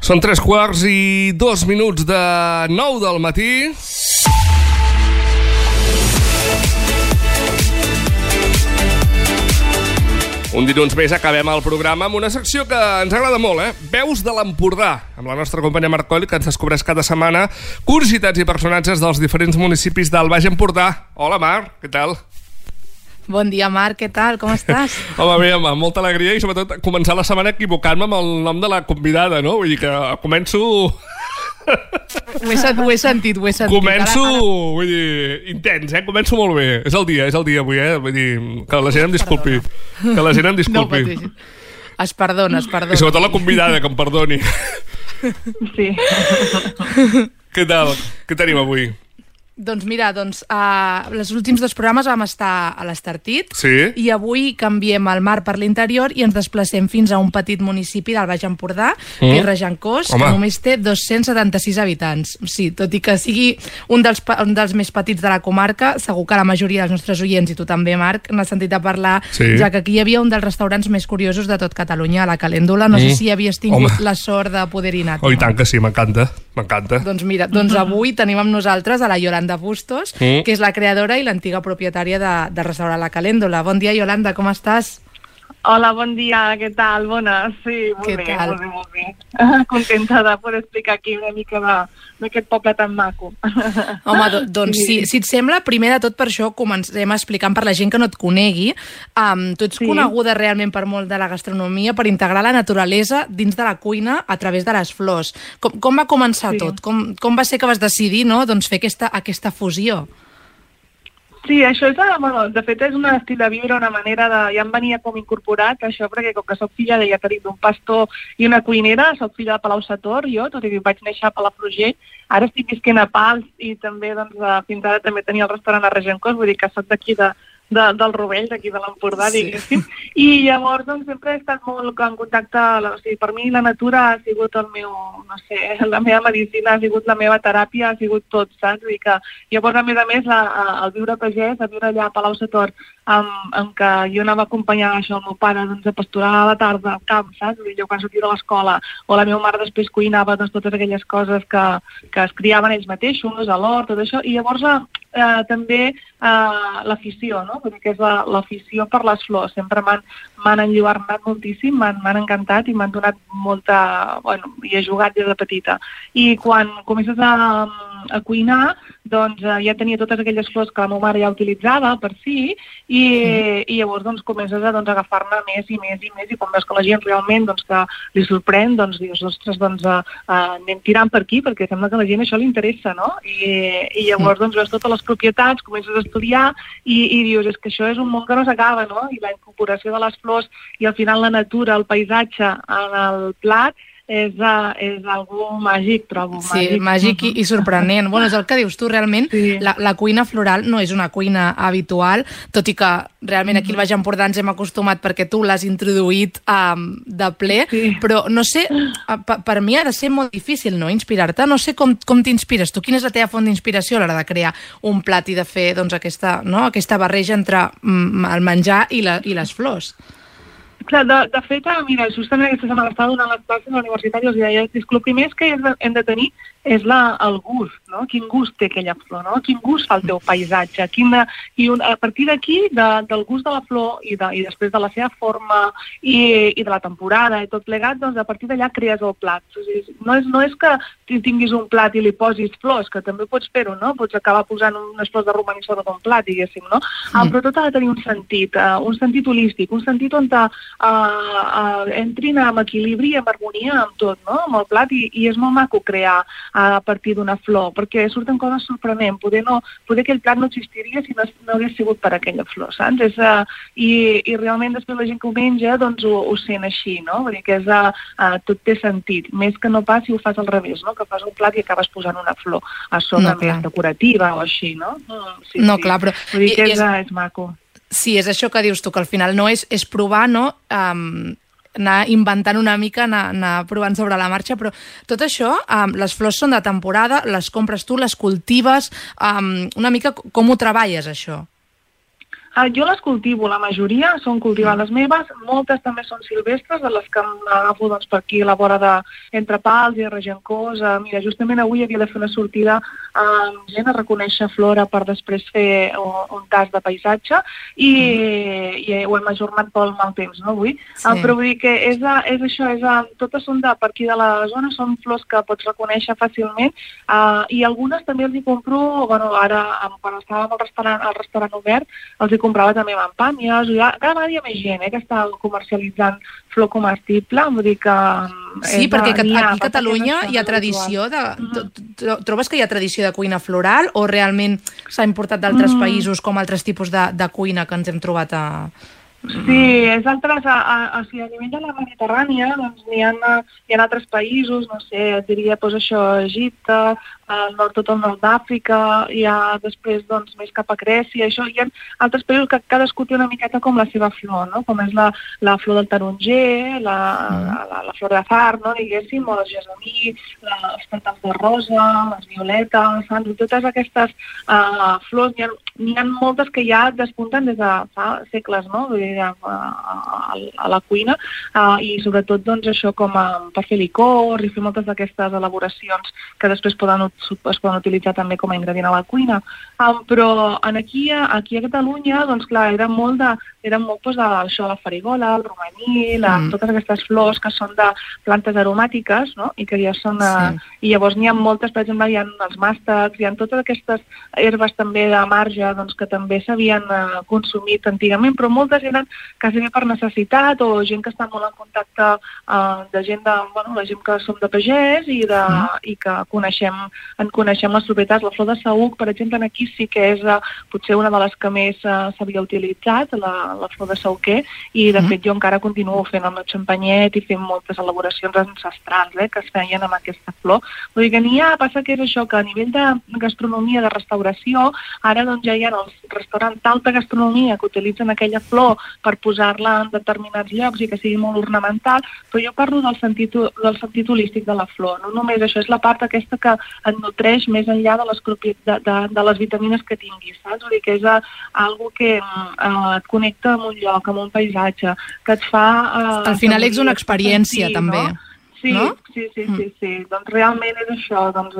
Són 3:02 de 9 del matí. Un dilluns més acabem el programa amb una secció que ens agrada molt, Veus de l'Empordà, amb la nostra companya Marc Coll, que ens descobreix cada setmana curiositats i personatges dels diferents municipis del Baix Empordà. Hola, Marc, què tal? Bon dia, Marc, què tal? Com estàs? Home, bé, amb molta alegria i sobretot començar la setmana equivocant-me amb el nom de la convidada, no? Vull dir que començo... Ho he sentit. Començo, vull dir, intens, Començo molt bé. És el dia avui, Vull dir, que la gent em disculpi. Que la gent em disculpi. No, es perdona. I sobretot la convidada, que em perdoni. Sí. Què tal? Què tenim avui? Doncs mira, els últims 2 programes vam estar a l'Estartit, sí. I avui canviem el mar per l'interior i ens desplacem fins a un petit municipi del Baix Empordà, que és Regencós, que només té 276 habitants. Sí, tot i que sigui un dels més petits de la comarca, segur que la majoria dels nostres oients, i tu també, Marc, n'has sentit a parlar, ja que aquí hi havia un dels restaurants més curiosos de tot Catalunya, a la Calèndula. No sé si havies tingut la sort de poder-hi anar. Oh, i tant que sí, m'encanta. Doncs mira, avui tenim amb nosaltres a la Yolanda Bustos, que és la creadora i l'antiga propietària de restaurant La Calèndula. Bon dia, Yolanda, com estàs? Hola, bon dia, què tal? Bona, sí, molt bé. Contenta de poder explicar aquí una mica d'aquest poble tan maco. Home, doncs sí, si et sembla, primer de tot per això comencem explicant per la gent que no et conegui. Tu ets coneguda realment per molt de la gastronomia, per integrar la naturalesa dins de la cuina a través de les flors. Com va començar tot? Com va ser que vas decidir, no, fer aquesta fusió? Sí, això és, de fet és un estil de viure, una manera de... Ja em venia com incorporat això, perquè com que soc filla d'un pastor i una cuinera, soc filla de Palau-sator, jo, tot i que vaig néixer a Palafrugell, ara estic visquent a Pals i també, fins ara també tenia el restaurant a Regencós, vull dir que soc d'aquí del Rovell, d'aquí de l'Empordà, diguéssim. I llavors, sempre he estat molt en contacte, o sigui, per mi la natura ha sigut el meu, no sé, la meva medicina, ha sigut la meva teràpia, ha sigut tot, saps? Vull dir que llavors, a més, el viure a pagès, el viure allà a Palau-sator, en què jo anava a acompanyar això, el meu pare, a pasturar a la tarda al camp, saps? Jo quan sortia de l'escola, o la meva mare després cuinava totes aquelles coses que es criaven ells mateixos, a l'hort, tot això, i llavors també l'afició, no? Vull dir que és l'afició per les flors. Sempre m'han enlluernat moltíssim, m'han encantat i m'han donat molta... Bueno, hi he jugat des de petita. I quan comences a cuinar, doncs ja tenia totes aquelles flors que la meva mare ja utilitzava per si, i llavors doncs comences a agafar-ne més i més i més, i quan veus que la gent realment que li sorprèn, doncs dius, ostres, anem tirant per aquí, perquè sembla que a la gent això li interessa, no? I llavors doncs veus totes les propietats, comences a estudiar i dius, és que això és un món que no s'acaba, no? I la incorporació de les flors i al final la natura, el paisatge en el plat és algo màgic, trobo. Sí, màgic i sorprenent. Bueno, és el que dius tu, realment, la cuina floral no és una cuina habitual, tot i que realment aquí al Baix Empordà ens hem acostumat perquè tu l'has introduït de ple, però no sé, per mi ha de ser molt difícil, no?, inspirar-te. No sé com t'inspires tu, quina és la teva font d'inspiració a l'hora de crear un plat i de fer aquesta barreja entre el menjar i les flors. Clar, de fet, mira, justament aquesta setmana estava donant les classes a la universitat i els deia, el primer que hem de tenir és el gust, no? Quin gust té aquella flor, no? Quin gust fa el teu paisatge, a partir d'aquí, del gust de la flor i després de la seva forma i de la temporada i tot plegat, doncs a partir d'allà crees el plat. O sigui, no és que tinguis un plat i li posis flors, que també pots fer-ho, no? Pots acabar posant unes flors de romaní sobre d'un plat, diguéssim, no? Però tot ha de tenir un sentit holístic, un sentit on entrin en equilibri i en harmonia amb tot, no? Amb el plat, i és molt maco crear a partir d'una flor, perquè surten coses sorprenents. Poder aquell plat no existiria si no hagués sigut per aquella flor, saps? I realment després la gent que ho menja doncs ho sent així, no? Vull dir que tot té sentit, més que no pas si ho fas al revés, no? Que fas un plat i acabes posant una flor a sobre més decorativa o així, no? No, clar, però... Vull dir que és maco. Sí, és això que dius tu, que al final no és provar, no? Anar inventant una mica, anar provant sobre la marxa, però tot això, les flors són de temporada, les compres tu, les cultives, una mica com ho treballes, això? Jo les cultivo, la majoria són cultivades meves, moltes també són silvestres, de les que m'agafo per aquí a la vora entre Pals i Regencós. Mira, justament avui havia de fer una sortida amb gent a reconèixer flora per després fer un tast de paisatge i ho hem ajornat pel mal temps, no, avui? Però vull dir que és això, totes són per aquí de la zona, són flors que pots reconèixer fàcilment i algunes també els hi compro, ara quan estàvem al restaurant obert, els hi comprava també mampànies, cada vegada hi ha més gent que està comercialitzant flor comestible, vull dir que... Sí, perquè aquí a Catalunya hi ha tradició trobes que hi ha tradició de cuina floral o realment s'ha importat d'altres països com altres tipus de cuina que ens hem trobat a... Sí, és altres, a nivell de la Mediterrània, doncs hi ha altres països, no sé, et diria, Egipte, tot el nord d'Àfrica, hi ha després, doncs, més cap a Grècia, això, hi ha altres països que cadascú té una miqueta com la seva flor, no? Com és la flor del taronger, la flor de far, no, diguéssim, o el gessamí, els pètals de rosa, les violetes, totes aquestes flors, n'hi ha moltes que ja despunten des de fa segles, no? A la cuina i sobretot doncs això com per fer licors i fer moltes d'aquestes elaboracions que després es poden utilitzar també com a ingredient a la cuina. Però aquí a Catalunya doncs clar, era molt això, la farigola, el romaní, totes aquestes flors que són de plantes aromàtiques, no? I que ja són... I llavors n'hi ha moltes, per exemple, hi ha els màstecs, hi ha totes aquestes herbes també de marge doncs, que també s'havien consumit antigament, però moltes eren quasi bé per necessitat o gent que està molt en contacte de gent la gent que som de pagès i que en coneixem les propietats. La flor de saüc, per exemple, aquí sí que és potser una de les que més s'havia utilitzat, la flor de saüquer, i de fet jo encara continuo fent el meu xampanyet i fent moltes elaboracions ancestrals que es feien amb aquesta flor. Vull dir que n'hi ha, passa que és això, que a nivell de gastronomia, de restauració, ara doncs ja hi ha els restaurants d'alta gastronomia que utilitzen aquella flor per posar-la en determinats llocs i que sigui molt ornamental, però jo parlo del sentit holístic de la flor, no només això, és la part aquesta que et nutreix més enllà de les vitamines que tinguis, saps? Vull dir que és algo que et connecta amb un lloc, amb un paisatge, que et fa... Al final és una experiència, també. No? Sí, no? Sí. Doncs realment és això. Doncs,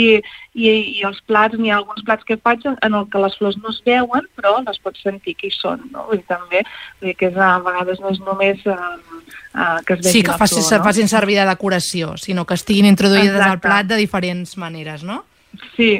i els plats, n'hi ha alguns plats que faig en el que les flors no es veuen, però les pots sentir que hi són, no? I també, que a vegades no és només que es vegi la flor. Sí, que facin servir de decoració, sinó que estiguin introduïdes al plat de diferents maneres, no? Sí,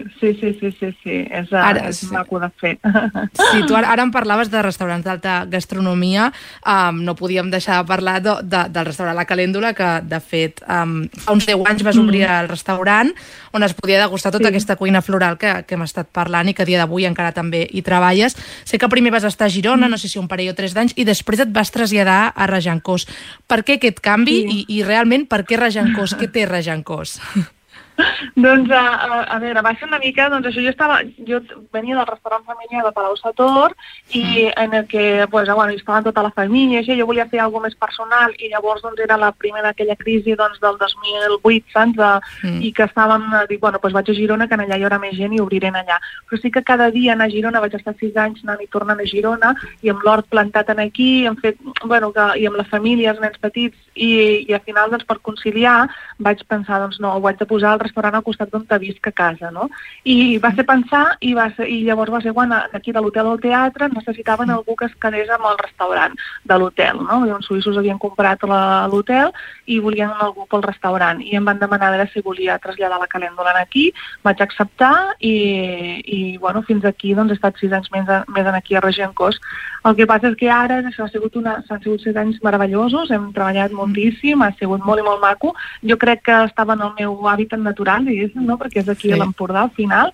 és maco de fer. Sí, tu ara em parlaves de restaurants d'alta gastronomia, no podíem deixar de parlar del restaurant La Calèndula, que de fet fa uns 10 anys vas obrir el restaurant on es podia degustar tota aquesta cuina floral que hem estat parlant i que a dia d'avui encara també hi treballes. Sé que primer vas estar a Girona, no sé si un parell o 3 d'anys, i després et vas traslladar a Regencós. Per què aquest canvi i realment per què Regencós? Què té Regencós? Doncs, a veure, va ser una mica, doncs això, jo venia del restaurant familiar de Palau-sator i en el que, hi estava tota la família, i jo volia fer alguna més personal i llavors doncs era la primera aquella crisi del 2008, saps? I que estàvem, vaig a Girona, que allà hi haurà més gent i obrirem allà. Però sí que cada dia anar a Girona, vaig estar 6 anys anant i tornant a Girona i amb l'hort plantat aquí, i amb la família, els nens petits, i al final, doncs, per conciliar, vaig pensar, doncs no, ho haig de posar al restaurant al costat d'on visc a casa, no? I va ser pensar, i llavors va ser quan aquí de l'hotel al teatre necessitaven algú que es quedés amb el restaurant de l'hotel, no? Els suïssos havien comprat l'hotel i volien algú pel restaurant, i em van demanar a veure si volia traslladar La Calèndula aquí, vaig acceptar i fins aquí doncs he estat 6 anys més aquí a Regencós. El que passa és que ara s'han sigut 6 anys meravellosos, hem treballat moltíssim, ha sigut molt i molt maco. Jo crec que estava en el meu hàbitat natural, diguéssim, no? Perquè és aquí a l'Empordà al final,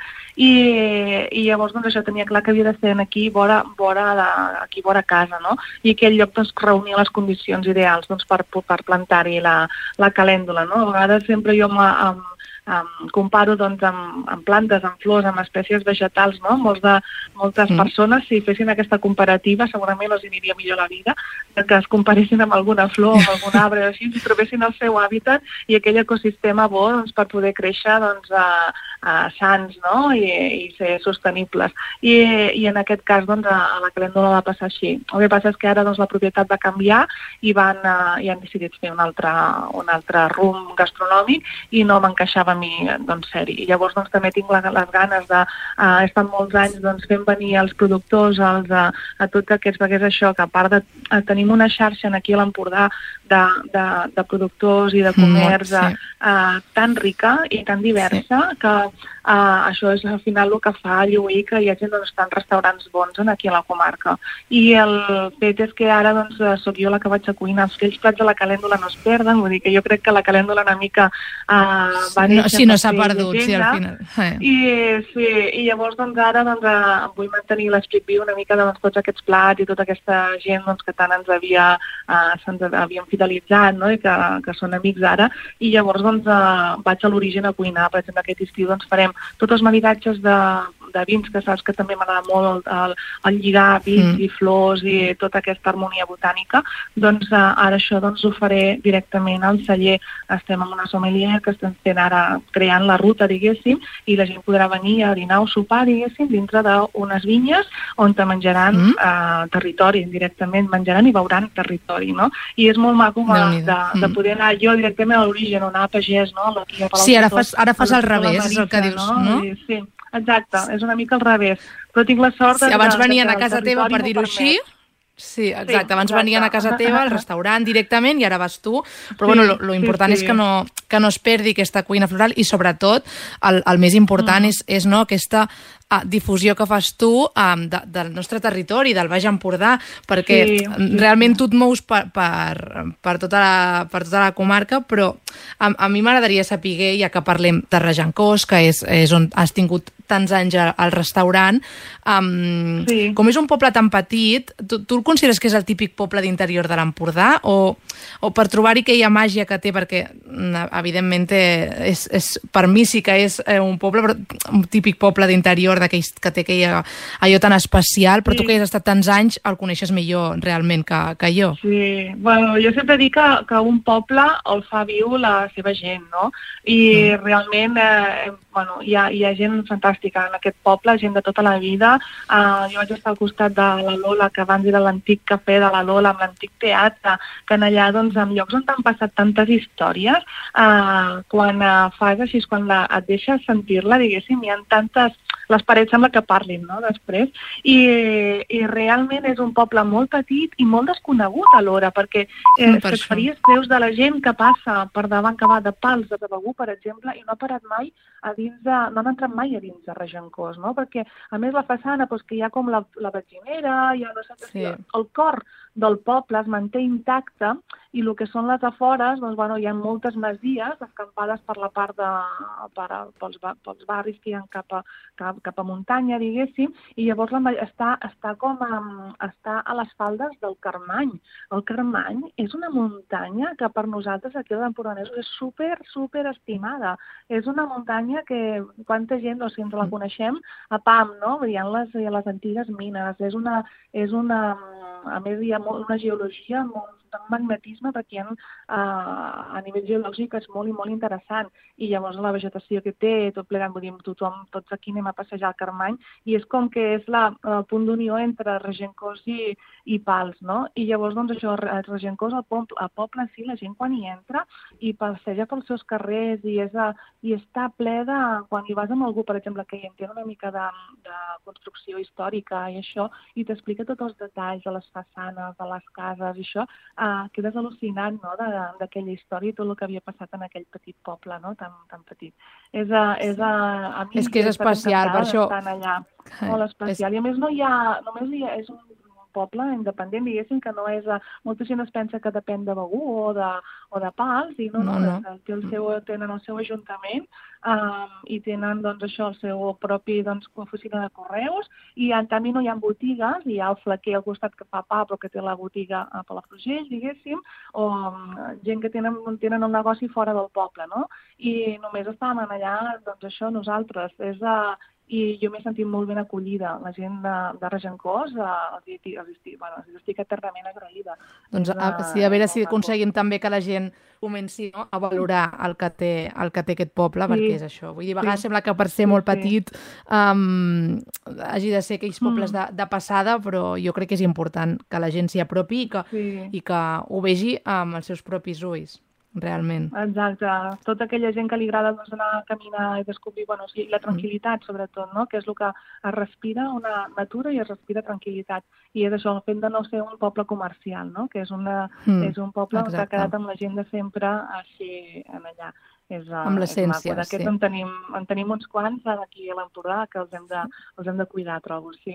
i llavors doncs això tenia clar que havia de ser aquí vora casa, no? I aquell lloc doncs reunia les condicions ideals doncs per plantar-hi la calèndula, no? A vegades sempre jo comparo doncs, amb plantes, amb flors, amb espècies vegetals, no? Moltes persones, si fessin aquesta comparativa, segurament els aniria millor la vida, que es comparessin amb alguna flor, amb algun arbre, així, si trobessin el seu hàbitat i aquell ecosistema bo doncs, per poder créixer doncs, sants, no? I ser sostenibles. I en aquest cas doncs, a la calèndula va passar així. El que passa és que ara doncs, la propietat va canviar i han decidit fer un altre rumb gastronòmic i no m'encaixava a mi doncs, ser-hi. I llavors doncs, també tinc les ganes de... he estat molts anys doncs, fent venir els productors a tots aquests, perquè és això, que a part de tenim una xarxa aquí a l'Empordà de productors i de comerç tan rica i tan diversa que això és al final el que fa lluir que hi hagi doncs, tants restaurants bons aquí a la comarca. I el fet és que ara doncs, sóc jo la que vaig a cuinar. Aquells plats de la calèndula no es perden, vull dir que jo crec que la calèndula una mica va néixer... Sí, no s'ha perdut, sí, al final. I llavors doncs, ara doncs, vull mantenir l'esperit viu una mica de doncs, tots aquests plats i tota aquesta gent doncs, que tant ens havíem fidelitzat, no? I que són amics ara. I llavors doncs, vaig a l'origen a cuinar. Per exemple, aquest estiu doncs, farem tots els maridatges de vins, que saps que també m'agrada molt el lligar vins i flors i tota aquesta harmonia botànica, doncs ara això doncs, ho faré directament al celler. Estem amb una sommelier que estem fent ara creant la ruta, diguéssim, i la gent podrà venir a dinar o sopar, diguéssim, dintre d'unes vinyes on te menjaran territori, directament menjaran i veuran territori, no? I és molt maco de poder anar jo directament a l'origen, on anar a pagès, no? Sí, ara fas al revés, és el que dius, no? Sí, exacte, és una mica al revés. Però tinc la sort de... Abans venien a casa teva, per dir-ho així. Sí, exacte. Abans venien a casa teva, al restaurant, directament, i ara vas tu. Però bueno, lo important és que no es perdi aquesta cuina floral i, sobretot, el més important és no, aquesta difusió que fas tu del nostre territori, del Baix Empordà, perquè realment tu et mous per tota la comarca, però a mi m'agradaria saber, ja que parlem de Regencós, que és on has tingut tants anys al restaurant, com és un poble tan petit, tu el consideres que és el típic poble d'interior de l'Empordà o per trobar-hi aquella màgia que té, perquè evidentment per mi sí que és un poble, un típic poble d'interior d'aquells que té allò tan especial, però tu que has estat tants anys el coneixes millor realment que jo. Sí, bueno, jo sempre dic que un poble el fa viu la seva gent, no? I realment hi ha gent fantàstica en aquest poble, gent de tota la vida. Jo vaig estar al costat de la Lola, que abans era l'antic cafè de la Lola, amb l'antic teatre, que en allà, doncs, en llocs on t'han passat tantes històries, quan fas així, quan et deixes sentir-la, diguéssim, hi ha tantes... Les parets sembla que parlin, no?, després. I realment és un poble molt petit i molt desconegut alhora, perquè et faries creus de la gent que passa per davant, que va de Pals, de Begur, per exemple, i no ha parat mai no han entrat mai a dins de Regencós, no? Perquè, a més, la façana, que hi ha com la benzinera, el cor del poble es manté intacte, i el que són les afores, doncs, hi ha moltes masies escampades per la part pels barris que hi ha cap a muntanya, diguéssim, i llavors està a les faldes del Carmany. El Carmany és una muntanya que per nosaltres aquí a l'Empordanesos és super estimada. És una muntanya que quanta gent, si ens la coneixem, a Pam, no? Veient les antigues mines. A més, hi ha una geologia, un magnetisme, perquè a nivell geològic és molt i molt interessant. I llavors la vegetació que té, tot plegant, vull dir, tots aquí anem a passejar al Carmany, i és com que és el punt d'unió entre Regencós i Pals, no? I llavors, doncs, això, a Regencós, al poble, sí, la gent quan hi entra i passeja pels seus carrers i està ple de... Quan hi vas amb algú, per exemple, que hi entén una mica de construcció històrica i això, i t'explica tots els detalls de les façanes, de les cases i això, quedes al·lucinant, no?, d'aquella història i tot el que havia passat en aquell petit poble, no?, tan petit. A mi és que és especial, per això... Allà. Molt especial. I a més només és poble independent, diguéssim, que no és... Molta gent es pensa que depèn de Begur o de Pals, i no. Tenen el seu ajuntament i tenen, doncs, això, el seu propi, doncs, oficina de correus, i en canvi no hi ha botigues, hi ha el flequer al costat que fa pa, però que té la botiga a Palafrugell, diguéssim, o gent que tenen el negoci fora del poble, no? I només estàvem allà, doncs això, nosaltres. I jo m'he sentit molt ben acollida. La gent de Regencós, els estic eternament agraïda. Doncs sí, a veure si aconseguim també que la gent comenci a valorar el que té aquest poble, perquè és això. Vull dir, a vegades sembla que per ser molt petit hagi de ser aquells pobles de passada, però jo crec que és important que la gent s'hi apropi i que ho vegi amb els seus propis ulls. Realment. Exacte. Tota aquella gent que li agrada anar a caminar i descobrir, la tranquil·litat, sobretot, no? Que és el que es respira, una natura i es respira tranquil·litat. I és això, el fet de no ser un poble comercial, no? Que és un poble que ha quedat amb la gent de sempre així allà. Amb l'essència, sí. En tenim uns quants aquí a l'Empordà que els hem de cuidar, trobo, sí.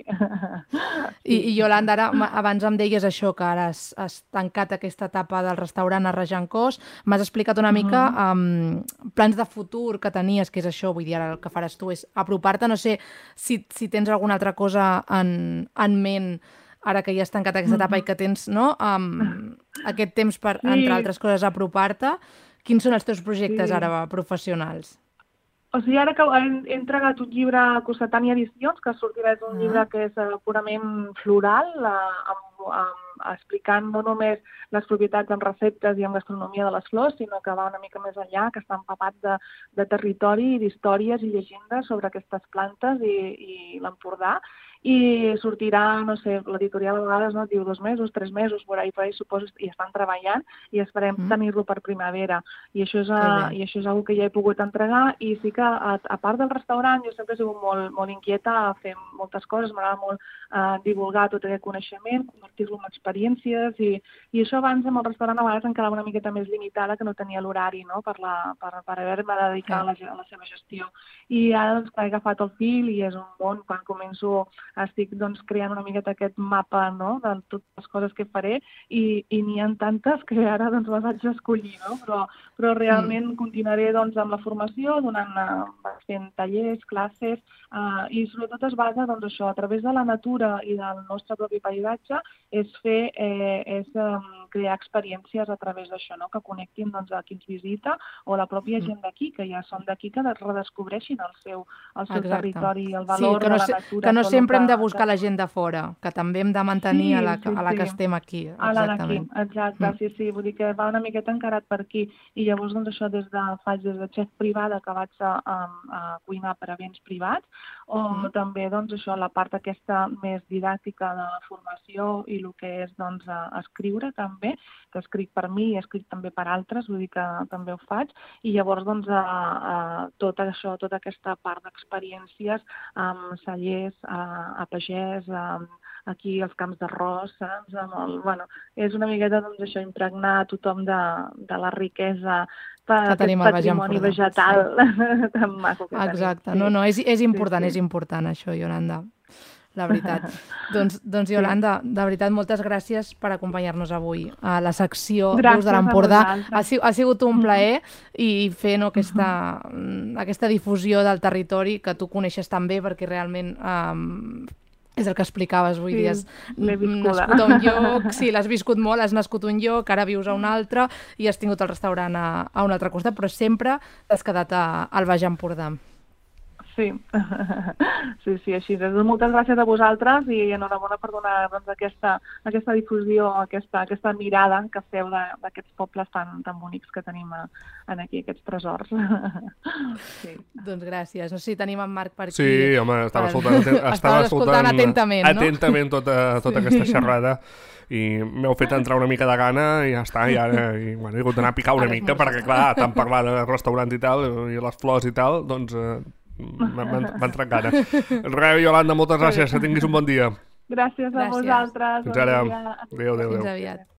I Iolanda, ara, abans em deies això, que ara has tancat aquesta etapa del restaurant a Regencós. M'has explicat una mica plans de futur que tenies, que és això, vull dir, ara el que faràs tu és apropar-te. No sé si tens alguna altra cosa en ment ara que ja has tancat aquesta etapa i que tens aquest temps per, entre altres coses, apropar-te. Quins són els teus projectes ara professionals? O sigui, ara que he entregat un llibre a Cossetània Edicions, que sortirà un llibre que és purament floral, explicant no només les propietats en receptes i en gastronomia de les flors, sinó que va una mica més enllà, que està empapat de territori i d'històries i llegendes sobre aquestes plantes i l'Empordà. I sortirà, no sé, l'editorial a vegades diu 2 mesos, 3 mesos, per ahí suposo, i estan treballant i esperem tenir-lo per primavera. I això és una que ja he pogut entregar, i sí que, a part del restaurant, jo sempre he sigut molt inquieta a fer moltes coses, m'agrada molt divulgar tot aquest coneixement, convertir-lo en experiències, i això abans amb el restaurant a vegades em quedava una miqueta més limitada, que no tenia l'horari, no?, per haver-me de dedicar a la seva gestió. I ara, doncs, he agafat el fil i és un món, quan començo estic creant una miqueta aquest mapa, no?, de totes les coses que faré, i n'hi ha tantes que ara les haig d'escollir, no? Però realment continuaré amb la formació, fent tallers, classes, i sobretot es basa això, a través de la natura i del nostre propi paisatge, és crear experiències a través d'això, no?, que connectin a qui ens visita o la pròpia gent d'aquí, que ja són d'aquí, que redescobreixin el seu territori, el valor de la natura. Que no sempre hem de buscar la gent de fora, que també hem de mantenir a la que estem aquí. A la d'aquí, exacte, sí. Vull dir que va una miqueta encarat per aquí. I llavors, això faig des de xef privada, que vaig a cuinar per a béns privats, o també, això, la part aquesta més didàctica de la formació i el que és, escriure també, que escric per mi i escric també per altres, vull dir que també ho faig, i llavors, tota aquesta part d'experiències amb cellers, a pagès, aquí als camps d'arròs, saps? És una miqueta, això, impregnar tothom de la riquesa per aquest patrimoni vegetal tan maco que tenim. Exacte, no, és important això, Iolanda, la veritat. Doncs Iolanda, de veritat, moltes gràcies per acompanyar-nos avui a la secció Veus de l'Empordà. Ha sigut un plaer i fer aquesta difusió del territori que tu coneixes tan bé, perquè realment és el que explicaves, vull dir, has nascut a un lloc, sí, l'has viscut molt, has nascut a un lloc, ara vius a un altre i has tingut el restaurant a un altre costat, però sempre t'has quedat al Baix Empordà. Sí, així és. Moltes gràcies a vosaltres i enhorabona per donar aquesta difusió, aquesta mirada que feu d'aquests pobles tan bonics que tenim aquí, aquests tresors. Doncs gràcies. No sé si tenim en Marc per aquí. Sí, home, estava escoltant atentament, no? Atentament tota aquesta xerrada i m'heu fet entrar una mica de gana i ja està, i he hagut d'anar a picar una mica perquè, clar, tant parlar de restaurant i tal, i les flors i tal, doncs m'ha entrat gana. Res, Iolanda, moltes gràcies, que tinguis un bon dia. Gràcies a vosaltres. Fins ara. Adéu. Fins aviat.